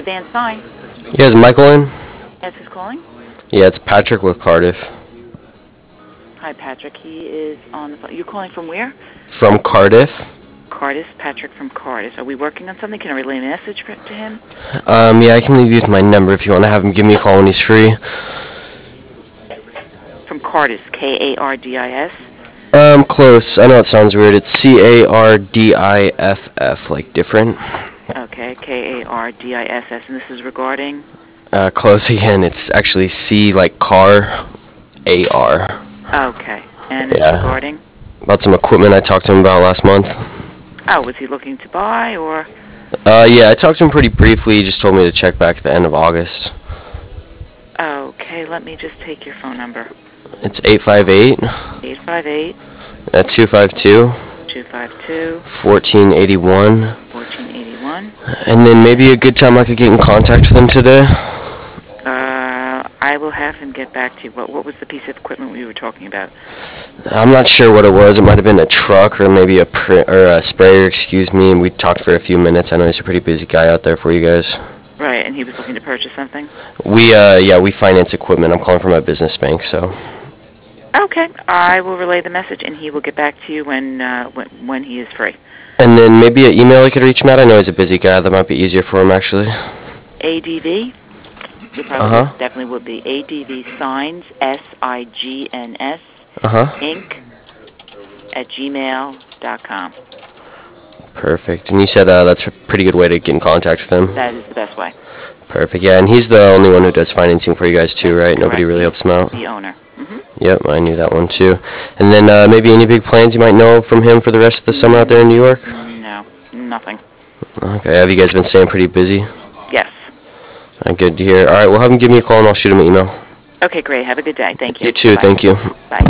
advance sign. Yeah, is Michael in? Yes, who's calling? Yeah, it's Patrick with Cardiff. Hi, Patrick. He is on the phone. You're calling from where? From Cardiff? Cardis. Patrick from Cardis. Are we working on something? Can I relay a message to him? Yeah, I can leave you with my number if you want to have him give me a call when he's free. From Cardis. Kardis. Close. I know it sounds weird. It's Cardiff, like different. Okay, Kardiss. And this is regarding? Close again. It's actually C like car, AR. Okay. And it's Yeah. regarding? About some equipment I talked to him about last month. Oh, was he looking to buy or? Yeah, I talked to him pretty briefly. He just told me to check back at the end of August. Okay, let me just take your phone number. It's 858 858 252 252 1481. 1481. And then maybe a good time I could get in contact with him today. I will have him get back to you. What was the piece of equipment we were talking about? I'm not sure what it was. It might have been a truck or maybe a sprayer, excuse me. And we talked for a few minutes. I know he's a pretty busy guy out there for you guys. Right, and he was looking to purchase something? We finance equipment. I'm calling from my business bank, so. Okay, I will relay the message, and he will get back to you when he is free. And then maybe an email I could reach him at. I know he's a busy guy. That might be easier for him, actually. ADV? Definitely would be ADV Signs, SIGNS, Inc. at gmail.com. Perfect. And you said that's a pretty good way to get in contact with him. That is the best way. Perfect. Yeah, and he's the only one who does financing for you guys too, right? Correct. Nobody really helps him out. The owner. Yep, I knew that one too. And then maybe any big plans you might know from him for the rest of the summer out there in New York? No, nothing. Okay, have you guys been staying pretty busy? Yes. Good to hear. All right, well, have him give me a call and I'll shoot him an email. Okay, great. Have a good day. Thank you. You too. Bye. Thank you. Bye.